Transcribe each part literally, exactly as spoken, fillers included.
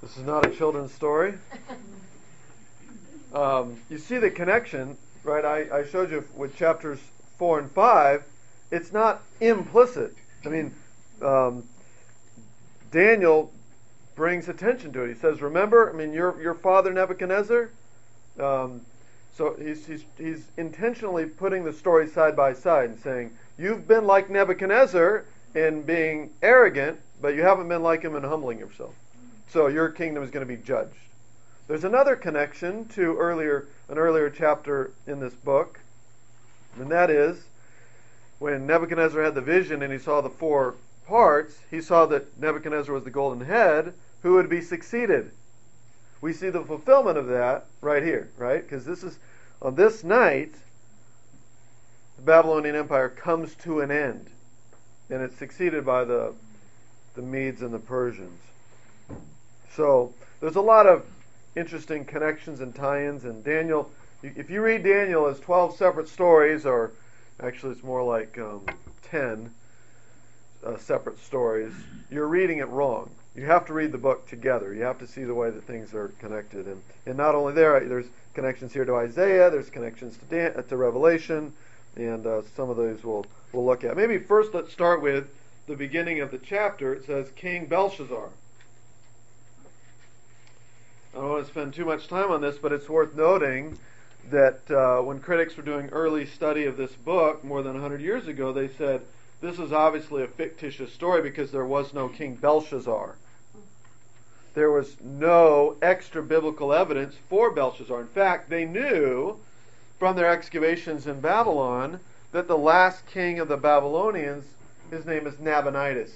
This is not a children's story. Um, you see the connection, right? I, I showed you with chapters four and five. It's not implicit. I mean, um, Daniel brings attention to it. He says, "Remember, I mean, your your father Nebuchadnezzar." Um, so he's he's he's intentionally putting the story side by side and saying, "You've been like Nebuchadnezzar in being arrogant, but you haven't been like him in humbling yourself. So your kingdom is going to be judged." There's another connection to earlier an earlier chapter in this book, and that is when Nebuchadnezzar had the vision and he saw the four parts, he saw that Nebuchadnezzar was the golden head who would be succeeded. We see the fulfillment of that right here, right? Because this is, on this night, the Babylonian Empire comes to an end, and it's succeeded by the the Medes and the Persians. So there's a lot of interesting connections and tie-ins, and Daniel, if you read Daniel as twelve separate stories, or actually it's more like um, ten uh, separate stories, you're reading it wrong. You have to read the book together. You have to see the way that things are connected. And, and not only there, there's connections here to Isaiah, there's connections to, Dan, uh, to Revelation, and uh, some of those we'll, we'll look at. Maybe first let's start with the beginning of the chapter. It says, King Belshazzar. I don't want to spend too much time on this, but it's worth noting that uh, when critics were doing early study of this book more than one hundred years ago, they said, this is obviously a fictitious story because there was no King Belshazzar. There was no extra biblical evidence for Belshazzar. In fact, they knew from their excavations in Babylon that the last king of the Babylonians, his name is Nabonidus.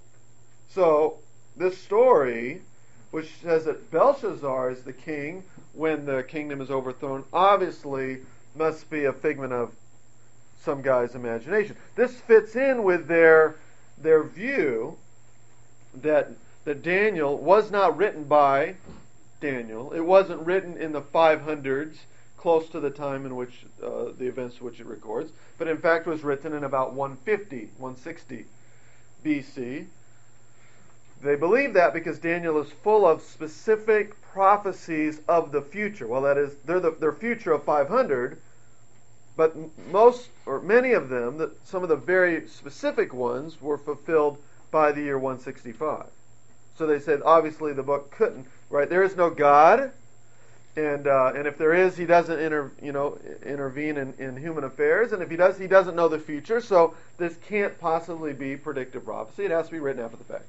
So this story, which says that Belshazzar is the king when the kingdom is overthrown, obviously must be a figment of some guy's imagination. This fits in with their their view that that Daniel was not written by Daniel. It wasn't written in the five hundreds, close to the time in which uh, the events which it records, but in fact was written in about one fifty, one sixty B C. They believe that because Daniel is full of specific prophecies of the future. Well, that is, they're the, their future of five hundred, but most, or many of them, that some of the very specific ones, were fulfilled by the year one sixty-five. So they said, obviously the book couldn't, right? There is no God, and uh, and if there is, he doesn't inter, you know, intervene in, in human affairs, and if he does, he doesn't know the future, so this can't possibly be predictive prophecy. It has to be written after the fact.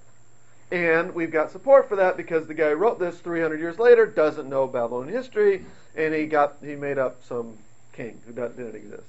And we've got support for that because the guy who wrote this three hundred years later doesn't know Babylonian history, and he got he made up some king who didn't exist.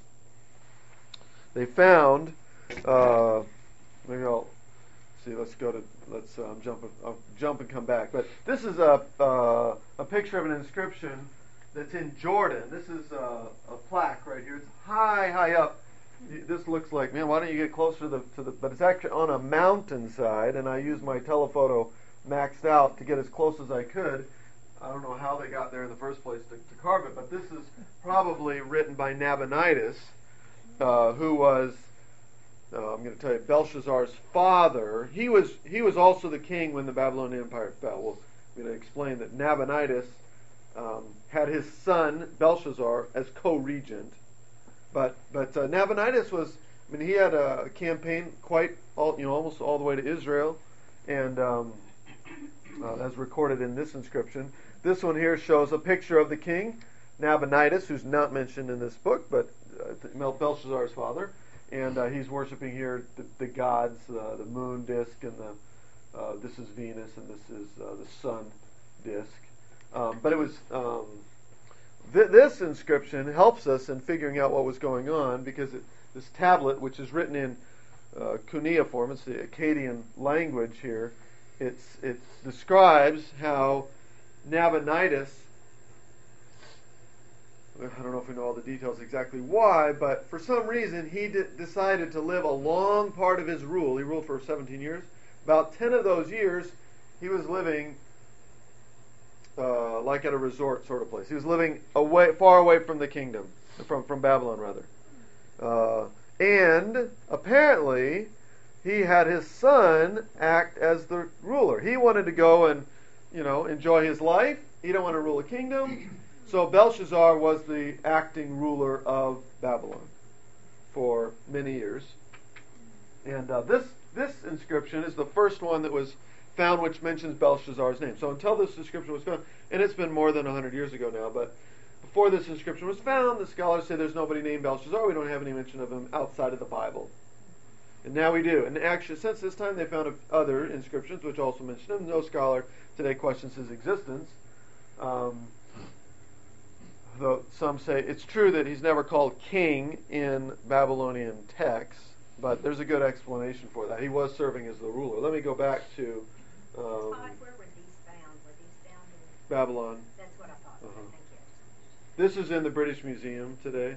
They found, uh, maybe I'll see. Let's go to let's um, jump I'll jump and come back. But this is a uh, a picture of an inscription that's in Jordan. This is a, a plaque right here. It's high, high up. This looks like, man, why don't you get closer to the, to the, but it's actually on a mountainside, and I used my telephoto maxed out to get as close as I could. I don't know how they got there in the first place to, to carve it, but this is probably written by Nabonidus, uh, who was, uh, I'm going to tell you, Belshazzar's father. He was he was also the king when the Babylonian Empire fell. Well, I'm going to explain that Nabonidus um, had his son, Belshazzar, as co-regent. But but uh, Nabonidus was, I mean, he had a campaign quite, all, you know, almost all the way to Israel, and um, uh, as recorded in this inscription. This one here shows a picture of the king, Nabonidus, who's not mentioned in this book, but uh, Belshazzar's father, and uh, he's worshiping here the, the gods, uh, the moon disk, and the uh, this is Venus, and this is uh, the sun disk. Um, but it was. Um, This inscription helps us in figuring out what was going on because it, this tablet, which is written in uh, cuneiform, it's the Akkadian language here, it's, it describes how Nabonidus, I don't know if we know all the details exactly why, but for some reason he d- decided to live a long part of his rule. He ruled for seventeen years. About ten of those years, he was living Uh, like at a resort sort of place. He was living away, far away from the kingdom, from from Babylon rather. Uh, and apparently, he had his son act as the ruler. He wanted to go and, you know, enjoy his life. He didn't want to rule a kingdom. So Belshazzar was the acting ruler of Babylon for many years. And uh, this this inscription is the first one that was found which mentions Belshazzar's name. So until this inscription was found, and it's been more than one hundred years ago now, but before this inscription was found, the scholars say there's nobody named Belshazzar. We don't have any mention of him outside of the Bible. And now we do. And actually, since this time, they found other inscriptions which also mention him. No scholar today questions his existence. Um, though some say it's true that he's never called king in Babylonian texts, but there's a good explanation for that. He was serving as the ruler. Let me go back to um, Todd, where were these found? Were these found in Babylon. That's what I thought. Uh-huh. Thank you. This is in the British Museum today.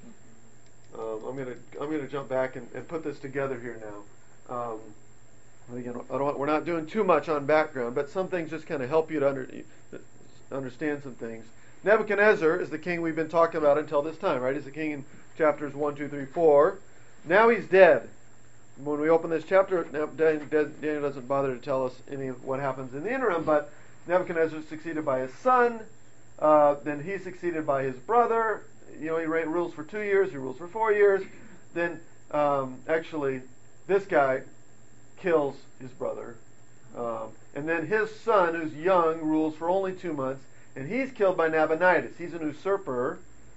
Um, I'm gonna I'm gonna jump back and, and put this together here now. Um, again, I don't, we're not doing too much on background, but some things just kind of help you to under, understand some things. Nebuchadnezzar is the king we've been talking about until this time, right? He's the king in chapters one, two, three, four. Now he's dead. When we open this chapter, Daniel doesn't bother to tell us any of what happens in the interim, but Nebuchadnezzar is succeeded by his son. Uh, then he's succeeded by his brother. You know, he rules for two years. He rules for four years. Then, um, actually, this guy kills his brother. Um, and then his son, who's young, rules for only two months. And he's killed by Nabonidus. He's an usurper.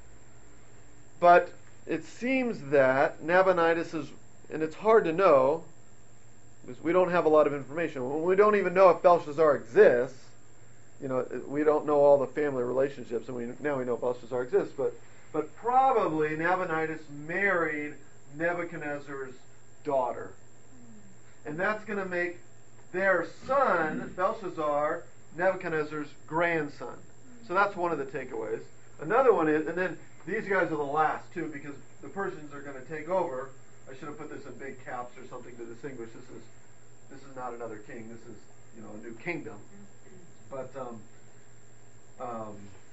But it seems that Nabonidus is, and it's hard to know, because we don't have a lot of information. We don't even know if Belshazzar exists. You know, we don't know all the family relationships, and we now we know Belshazzar exists. But but probably Nabonidus married Nebuchadnezzar's daughter, and that's going to make their son Belshazzar Nebuchadnezzar's grandson. So that's one of the takeaways. Another one is, and then these guys are the last too, because the Persians are going to take over. I should have put this in big caps or something to distinguish. This is this is not another king. This is, you know, a new kingdom. But um, um,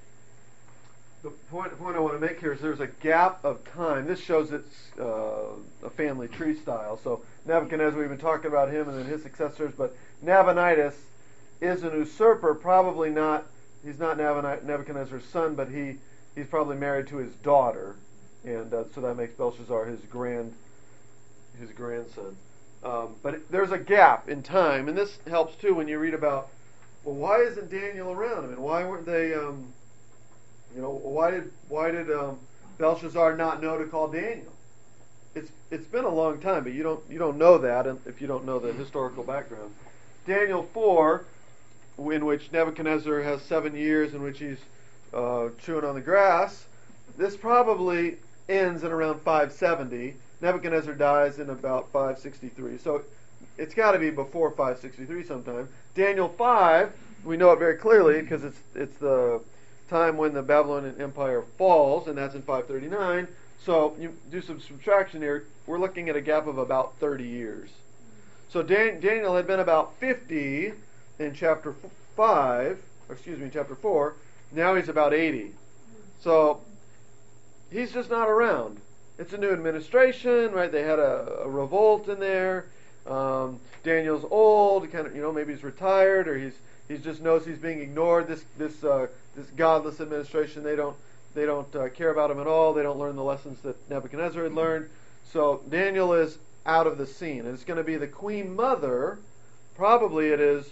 the point, the point I want to make here is there's a gap of time. This shows it's uh, a family tree style. So Nebuchadnezzar, we've been talking about him and then his successors, but Nabonidus is an usurper, probably not, he's not Nebuchadnezzar's son, but he, he's probably married to his daughter, and uh, so that makes Belshazzar his grand, his grandson. Um, but it, there's a gap in time, and this helps too when you read about, well, why isn't Daniel around? I mean, why weren't they, um, you know, why did why did um, Belshazzar not know to call Daniel? It's it's been a long time, but you don't you don't know that if you don't know the historical background. Daniel four, in which Nebuchadnezzar has seven years in which he's uh, chewing on the grass. This probably ends in around five seventy. Nebuchadnezzar dies in about five sixty-three. So it's got to be before five sixty-three sometime. Daniel five, we know it very clearly because it's it's the time when the Babylonian Empire falls, and that's in five thirty-nine. So you do some subtraction here. We're looking at a gap of about thirty years. So Dan, Daniel had been about fifty in chapter five, or excuse me, in chapter four. Now he's about eighty. So he's just not around. It's a new administration, right? They had a, a revolt in there. Um, Daniel's old, kind of, you know, maybe he's retired, or he's he just knows he's being ignored. This this uh, this godless administration, they don't they don't uh, care about him at all. They don't learn the lessons that Nebuchadnezzar had learned. So Daniel is out of the scene, and it's going to be the queen mother. Probably it is.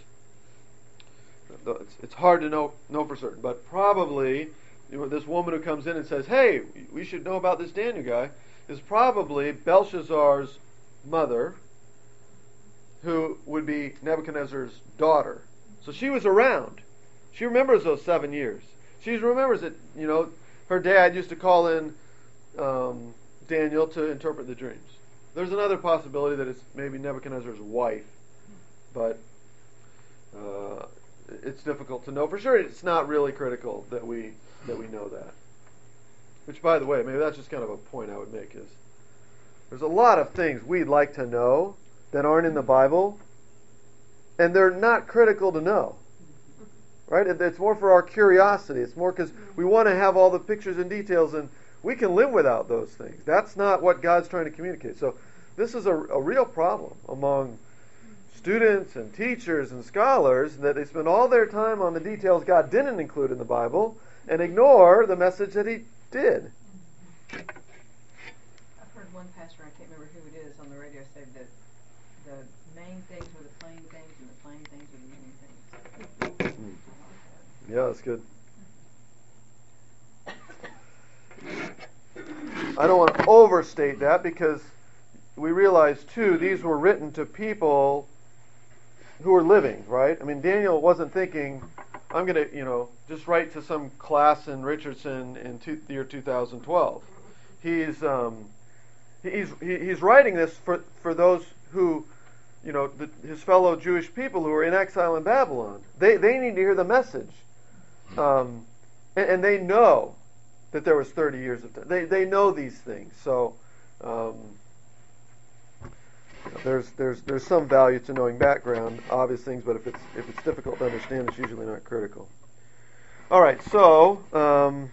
It's, it's hard to know know for certain, but probably, you know, this woman who comes in and says, "Hey, we should know about this Daniel guy," is probably Belshazzar's mother, who would be Nebuchadnezzar's daughter. So she was around. She remembers those seven years. She remembers that, you know, her dad used to call in um, Daniel to interpret the dreams. There's another possibility that it's maybe Nebuchadnezzar's wife, but uh, it's difficult to know for sure. It's not really critical that we that we know that. Which, by the way, maybe that's just kind of a point I would make, is there's a lot of things we'd like to know that aren't in the Bible, and they're not critical to know. Right? It's more for our curiosity. It's more because we want to have all the pictures and details, and we can live without those things. That's not what God's trying to communicate. So this is a, a real problem among students and teachers and scholars, that they spend all their time on the details God didn't include in the Bible and ignore the message that He did. I've heard one pastor, I can't remember who it is, on the radio say that the main things were the plain things and the plain things were the main things. Mm. Yeah, that's good. I don't want to overstate that, because we realize too these were written to people who were living, right? I mean, Daniel wasn't thinking, I'm going to, you know, just write to some class in Richardson in two, the year two thousand twelve. He's um, he's he, he's writing this for for those who, you know, the, his fellow Jewish people who are in exile in Babylon. They they need to hear the message, um, and, and they know that there was thirty years of time. They they know these things, so. Um, There's there's there's some value to knowing background, obvious things, but if it's if it's difficult to understand, it's usually not critical. All right, so um,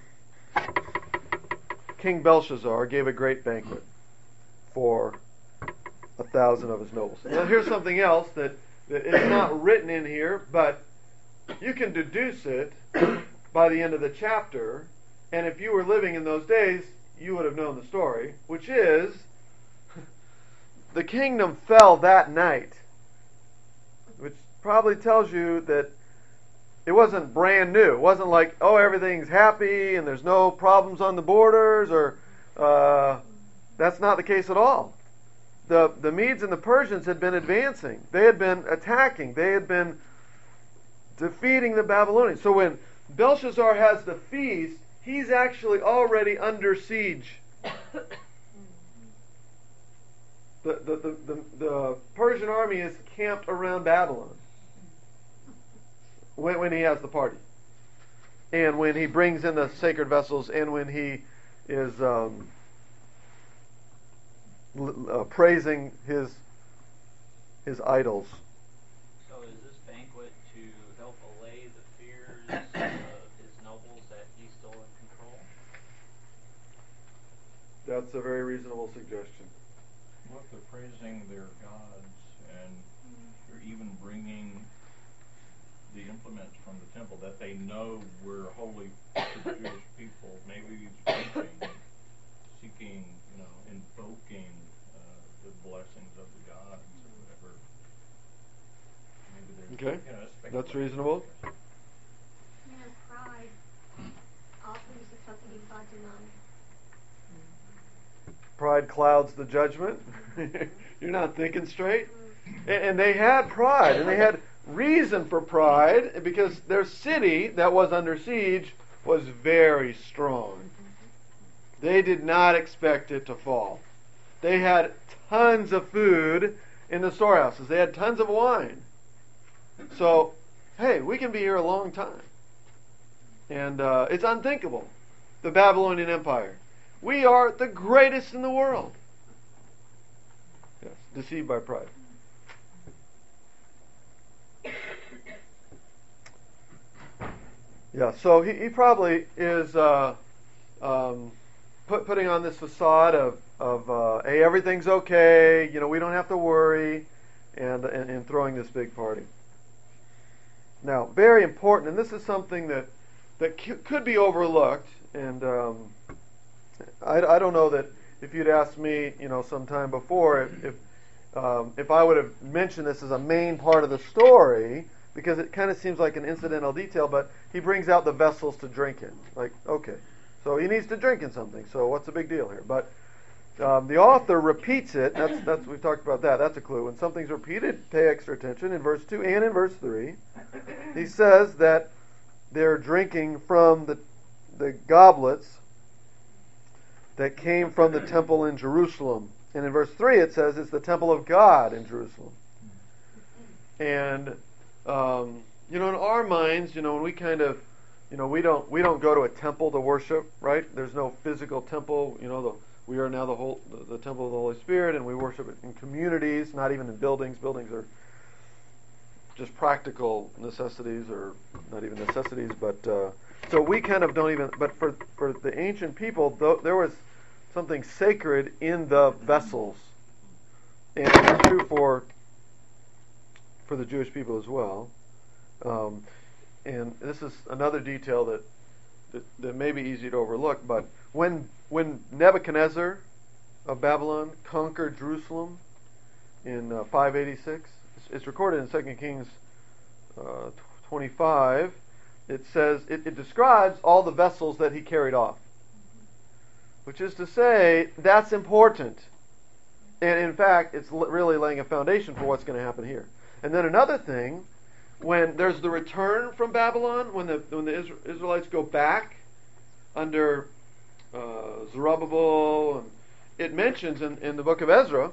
King Belshazzar gave a great banquet for a thousand of his nobles. Now here's something else that, that is not written in here, but you can deduce it by the end of the chapter, and if you were living in those days, you would have known the story, which is the kingdom fell that night, which probably tells you that it wasn't brand new. It wasn't like, oh, everything's happy and there's no problems on the borders, or uh, that's not the case at all. The the Medes and the Persians had been advancing. They had been attacking. They had been defeating the Babylonians. So when Belshazzar has the feast, he's actually already under siege. The, the, the, the, the Persian army is camped around Babylon when, when he has the party. And when he brings in the sacred vessels, and when he is um, uh, praising his his idols. So is this banquet to help allay the fears of his nobles that he's still in control? That's a very reasonable suggestion. Well, if they're praising their gods, and they're even bringing the implements from the temple that they know were holy to the Jewish people, maybe he's preaching, seeking, you know, invoking uh, the blessings of the gods or whatever. Maybe there's, Okay, you know, that's speculation. reasonable. You know, pride often is accompanied by denial. Pride clouds the judgment. You're not thinking straight. And, and they had pride, and they had reason for pride, because their city that was under siege was very strong. They did not expect it to fall. They had tons of food in the storehouses. They had tons of wine. So, hey, we can be here a long time. And uh, it's unthinkable. The Babylonian Empire. We are the greatest in the world. Yes, deceived by pride. Yeah, so he, he probably is uh, um, put, putting on this facade of, of uh, hey, everything's okay, you know, we don't have to worry, and, and, and throwing this big party. Now, very important, and this is something that, that c- could be overlooked, and um, I, I don't know that if you'd asked me, you know, sometime before, if if, um, if I would have mentioned this as a main part of the story, because it kind of seems like an incidental detail, but he brings out the vessels to drink in. Like, okay, so he needs to drink in something, so what's the big deal here? But um, the author repeats it. That's that's we've talked about that. That's a clue. When something's repeated, pay extra attention. In verse two and in verse three, he says that they're drinking from the the goblets that came from the temple in Jerusalem. And in verse three it says it's the temple of God in Jerusalem. And um, you know, in our minds, you know, when we kind of, you know, we don't we don't go to a temple to worship, right? There's no physical temple. You know, the, we are now the whole the, the temple of the Holy Spirit, and we worship it in communities, not even in buildings. Buildings are just practical necessities, or not even necessities, but uh, so we kind of don't even. But for for the ancient people, th- there was something sacred in the vessels, and it's true for for the Jewish people as well. Um, and this is another detail that, that that may be easy to overlook. But when when Nebuchadnezzar of Babylon conquered Jerusalem in uh, five eighty-six, it's, it's recorded in Second Kings uh, twenty-five. It says it, it describes all the vessels that he carried off, which is to say that's important. And in fact, it's l- really laying a foundation for what's going to happen here. And then another thing, when there's the return from Babylon, when the when the Isra- Israelites go back under uh, Zerubbabel, and it mentions in, in the book of Ezra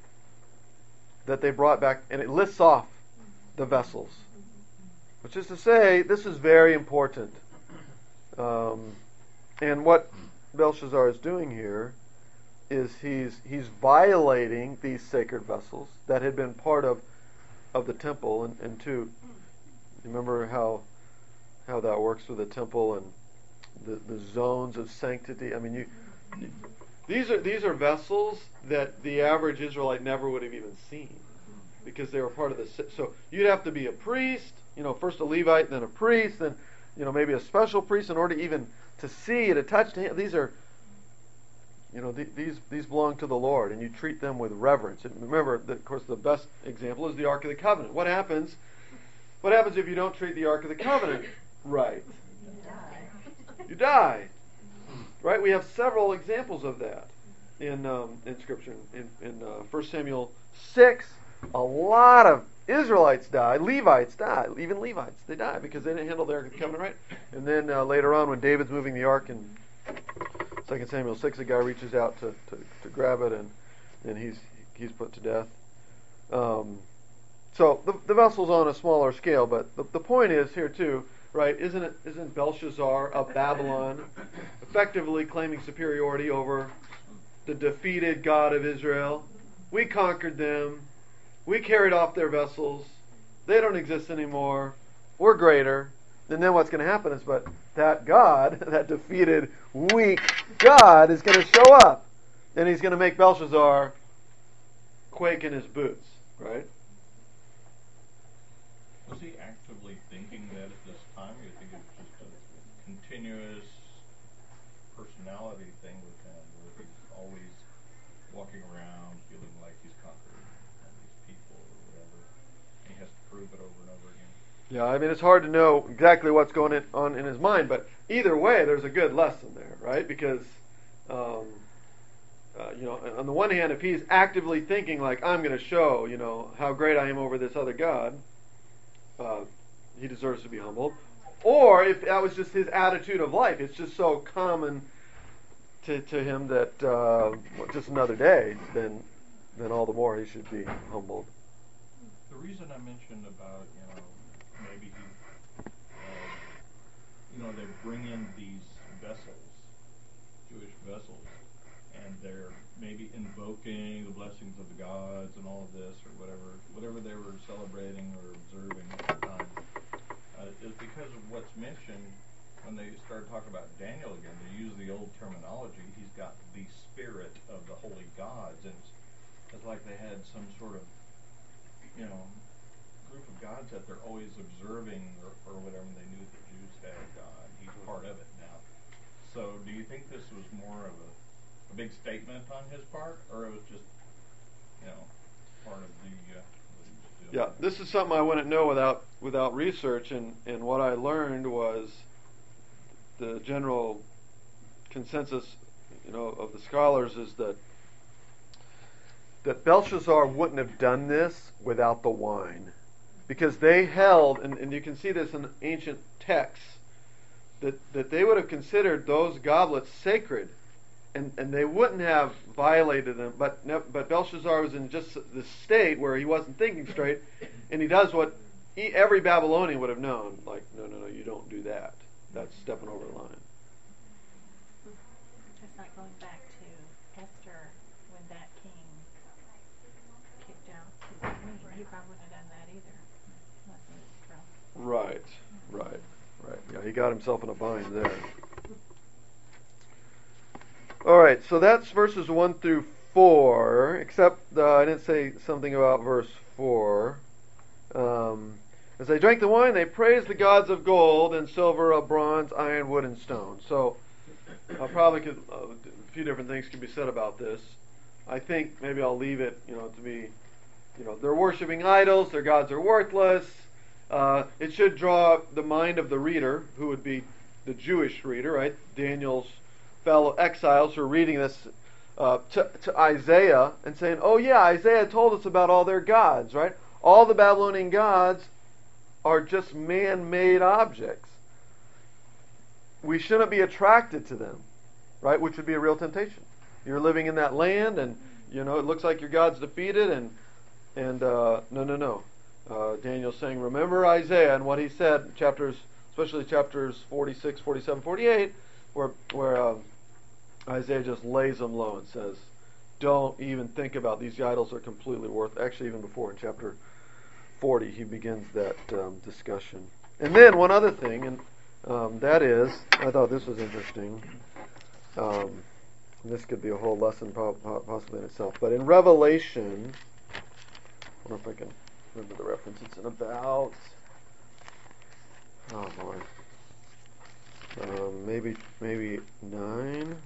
that they brought back, and it lists off the vessels, which is to say this is very important. Um, and what Belshazzar is doing here is he's he's violating these sacred vessels that had been part of of the temple, and, and to remember how how that works with the temple and the, the zones of sanctity. I mean, you, you these are these are vessels that the average Israelite never would have even seen because they were part of the. So you'd have to be a priest, you know, first a Levite, then a priest, then you know maybe a special priest in order even to see, to touch. To, these are. You know, th- these these belong to the Lord, and you treat them with reverence. And remember, that, of course, the best example is the Ark of the Covenant. What happens? What happens if you don't treat the Ark of the Covenant right? You die. You die, right? We have several examples of that in um, in Scripture. In, in uh, First Samuel six, a lot of Israelites die, Levites die, even Levites they die because they didn't handle the Ark of the Covenant right. And then uh, later on, when David's moving the Ark and Second Samuel six, a guy reaches out to, to, to grab it, and and he's he's put to death. Um, so the the vessel's on a smaller scale, but the, the point is here too, right? Isn't it? Isn't Belshazzar of Babylon effectively claiming superiority over the defeated God of Israel? We conquered them. We carried off their vessels. They don't exist anymore. We're greater. And then what's going to happen is, but that God, that defeated, weak God, is going to show up, and he's going to make Belshazzar quake in his boots, right? Was he actively thinking that at this time, or you think it's just a continuous personality thing with him, where he's always walking around feeling like he's conquered these people or whatever, and he has to prove it over and over again? Yeah, I mean, it's hard to know exactly what's going in, on in his mind, but either way, there's a good lesson there, right? Because, um, uh, you know, on the one hand, if he's actively thinking like, I'm going to show, you know, how great I am over this other God, uh, he deserves to be humbled. Or if that was just his attitude of life, it's just so common to to him that uh, well, just another day, then then all the more he should be humbled. The reason I mentioned about, you know, maybe he, uh, you know, they bring in these vessels, Jewish vessels, and they're maybe invoking the blessings of the gods and all of this, or whatever, whatever they were celebrating or observing at the time, uh, is because of what's mentioned when they started talking about Daniel again. They use the old terminology. He's got the spirit of the holy gods, and it's, it's like they had some sort of, you know, group of gods that they're always observing or, or whatever. They knew the Jews had a God. He's part of it now. So do you think this was more of a, a big statement on his part, or it was just, you know, part of the uh, what he was doing? Yeah, this is something I wouldn't know without without research, and, and what I learned was the general consensus, you know, of the scholars is that that Belshazzar wouldn't have done this without the wine. Because they held, and, and you can see this in ancient texts, that, that they would have considered those goblets sacred, and, and they wouldn't have violated them. But but Belshazzar was in just this state where he wasn't thinking straight, and he does what he, every Babylonian would have known, like, no, no, no, you don't do that. That's stepping over the line. Just like going back to Esther when that king kicked out his queen. He probably wouldn't have done that either. Unless he was drunk. Right, right, right. Yeah, he got himself in a bind there. All right, so that's verses one through four, except uh, I didn't say something about verse four. Um, as they drank the wine, they praised the gods of gold and silver, of bronze, iron, wood, and stone. So, I probably could, uh, a few different things could be said about this. I think maybe I'll leave it, you know, to be, you know, they're worshiping idols, their gods are worthless. Uh, it should draw the mind of the reader, who would be the Jewish reader, right? Daniel's fellow exiles who are reading this uh, to, to Isaiah and saying, oh yeah, Isaiah told us about all their gods, right? All the Babylonian gods are just man-made objects. We shouldn't be attracted to them, right? Which would be a real temptation. You're living in that land, and you know it looks like your God's defeated, and and uh, no, no, no. Uh, Daniel's saying, remember Isaiah and what he said, chapters, especially chapters forty-six, forty-seven, forty-eight, where where um, Isaiah just lays them low and says, don't even think about these idols are completely worth. Actually, even before in chapter forty, he begins that um, discussion. And then one other thing, and um, that is, I thought this was interesting. Um, this could be a whole lesson possibly in itself. But in Revelation, I wonder if I can remember the reference. It's in about, oh boy, um, maybe maybe nine.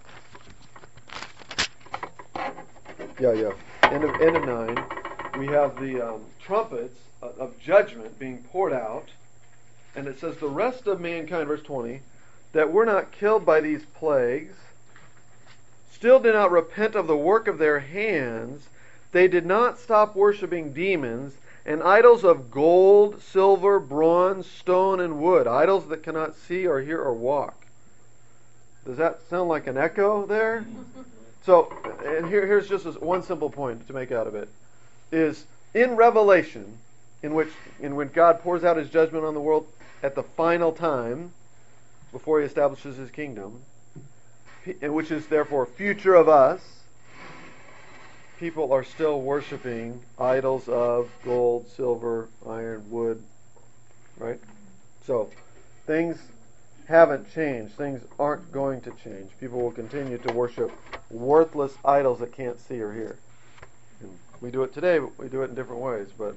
Yeah, yeah. End of end of nine. We have the um, trumpets of, of judgment being poured out, and it says the rest of mankind, verse twenty, that were not killed by these plagues, still did not repent of the work of their hands. They did not stop worshiping demons and idols of gold, silver, bronze, stone, and wood, idols that cannot see or hear or walk. Does that sound like an echo there? So, and here, here's just one simple point to make out of it, is in Revelation, in which in when God pours out His judgment on the world at the final time, before He establishes His kingdom, and which is therefore future of us, people are still worshiping idols of gold, silver, iron, wood, right? So, things haven't changed. Things aren't going to change. People will continue to worship worthless idols that can't see or hear. And we do it today, but we do it in different ways. But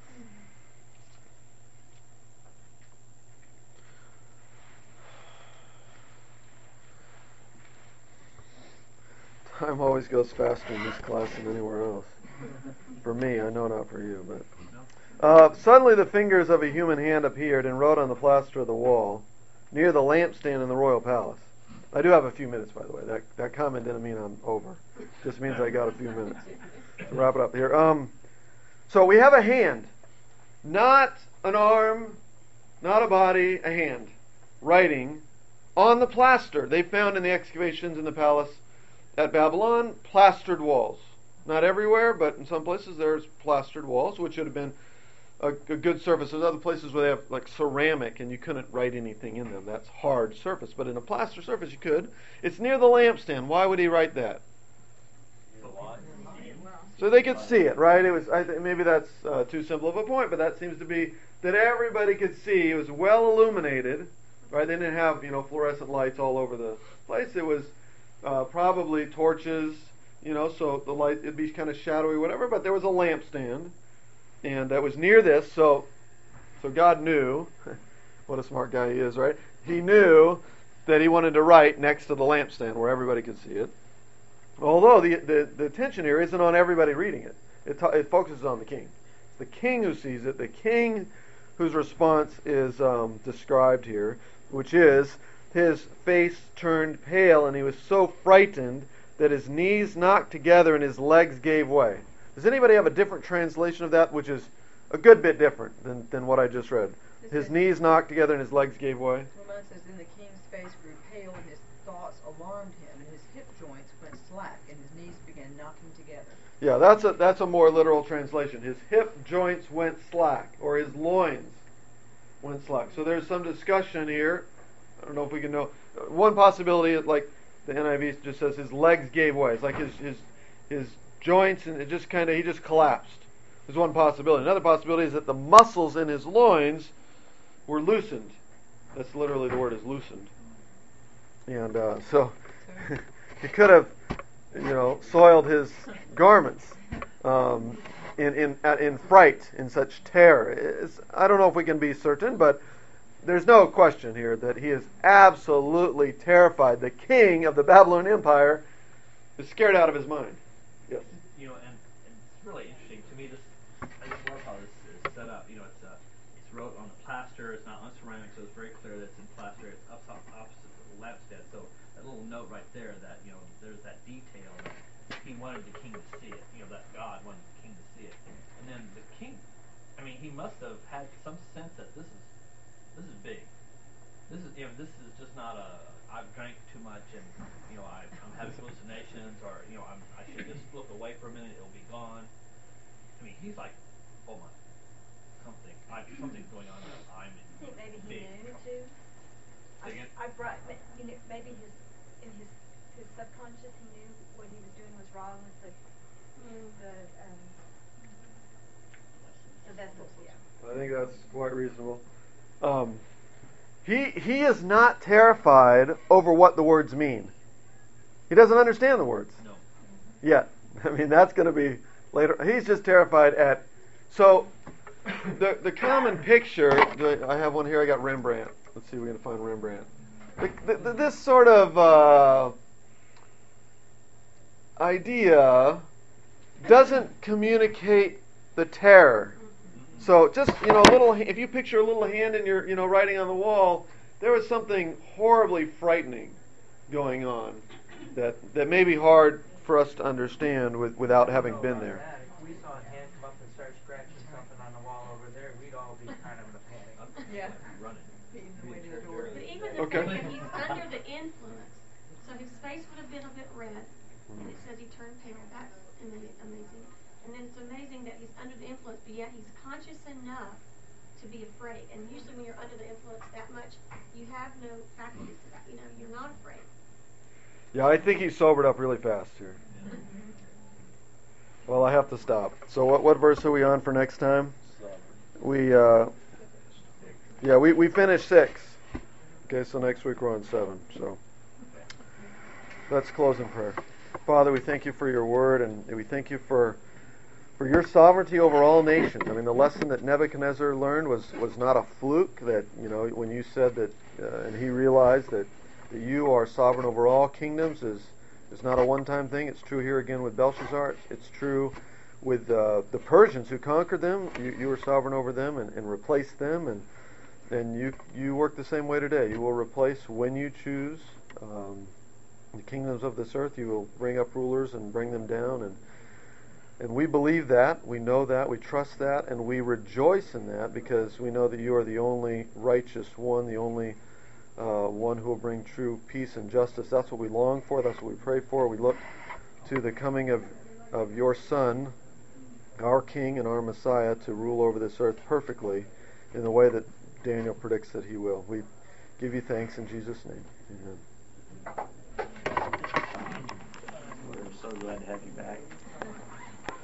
time always goes faster in this class than anywhere else. For me, I know not for you, but uh, suddenly the fingers of a human hand appeared and wrote on the plaster of the wall near the lampstand in the royal palace. I do have a few minutes, by the way. That that comment didn't mean I'm over. Just means I got a few minutes to wrap it up here. Um, so we have a hand, not an arm, not a body, a hand, writing on the plaster. They found in the excavations in the palace at Babylon plastered walls. Not everywhere, but in some places there's plastered walls, which would have been a, a good surface. There's other places where they have like ceramic and you couldn't write anything in them. That's hard surface. But in a plaster surface you could. It's near the lampstand. Why would he write that? So they could see it, right? It was. I th- maybe that's uh, too simple of a point, but that seems to be that everybody could see. It was well illuminated, right? They didn't have you know fluorescent lights all over the place. It was uh, probably torches, you know, so the light it'd be kind of shadowy, whatever. But there was a lampstand. And that was near this, so so God knew, what a smart guy he is, right? He knew that he wanted to write next to the lampstand where everybody could see it. Although the the, the attention here isn't on everybody reading it. It, t- it focuses on the king. It's the king who sees it, the king whose response is um, described here, which is his face turned pale and he was so frightened that his knees knocked together and his legs gave way. Does anybody have a different translation of that, which is a good bit different than, than what I just read? His knees knocked together and his legs gave way. Ramon says, then the king's face grew pale and his thoughts alarmed him, and his hip joints went slack and his knees began knocking together. Yeah, that's a that's a more literal translation. His hip joints went slack, or his loins went slack. So there's some discussion here. I don't know if we can know. One possibility is like the N I V just says his legs gave way. It's like his his his joints, and it just kind of he just collapsed. There's one possibility. Another possibility is that the muscles in his loins were loosened. That's literally the word is loosened. And uh, so he could have, you know, soiled his garments. Um, in in uh, in fright, in such terror? It's, I don't know if we can be certain, but there's no question here that he is absolutely terrified. The king of the Babylonian Empire is scared out of his mind. Yes. You know, and, and it's really interesting to me. This I just love how this is set up. You know, it's uh, it's wrote on the plaster. It's not on ceramic, so it's very clear that it's in plaster. It's up top opposite the lampstand. So that little note right there, that you know, there's that detail that he wanted the king to see it. You know, that God wanted the king to see it. And then the king, I mean, he must have had some sense that this is this is big. This is you know, this is just not a I've drank too much and you know I, I'm having hallucinations, or you know I'm, I should just look away for a minute, it'll be gone. I mean, he's like, oh my, something, I, something's going on. I'm in I think maybe he big knew trouble. too. Say again? I, I brought, you know, maybe his, in his, his subconscious, he knew what he was doing was wrong with the, the, um, the vessels, yeah. I think that's quite reasonable. Um, he he is not terrified over what the words mean. He doesn't understand the words No. yet. I mean, that's going to be later. He's just terrified at. So, the the common picture. The, I have one here. I got Rembrandt. Let's see if we can find Rembrandt. The, the, the, this sort of uh, idea doesn't communicate the terror. So just, you know, a little, if you picture a little hand in your, you know, writing on the wall, there was something horribly frightening going on that that may be hard for us to understand with, without having been there. That. If we saw a hand come up and start scratching something on the wall over there, we'd all be kind of in a panic. Yeah. Running. Beating the way to the door. But even the Okay. fact that he's under the influence, so his face would have been a bit red, and it says he turned pale. That's ama- amazing. And then it's amazing that he's under the influence, but yet he's conscious enough to be afraid. And usually when you're under the influence that much, you have no faculties. You know, you're not afraid. Yeah, I think he sobered up really fast here. Well, I have to stop. So what what verse are we on for next time? We uh, yeah, we, we finished six. Okay, so next week we're on seven. So let's close in prayer. Father, we thank you for your word, and we thank you for for your sovereignty over all nations. I mean, the lesson that Nebuchadnezzar learned was, was not a fluke. That, you know, when you said that, uh, and he realized that, that you are sovereign over all kingdoms, is is not a one-time thing. It's true here again with Belshazzar. It's, it's true with uh, the Persians who conquered them. You, you were sovereign over them and, and replaced them, and and you you work the same way today. You will replace when you choose um, the kingdoms of this earth. You will bring up rulers and bring them down, and and we believe that, we know that, we trust that, and we rejoice in that because we know that you are the only righteous one, the only uh, one who will bring true peace and justice. That's what we long for. That's what we pray for. We look to the coming of of your Son, our King and our Messiah, to rule over this earth perfectly in the way that Daniel predicts that he will. We give you thanks in Jesus' name. Amen. We're so glad to have you back.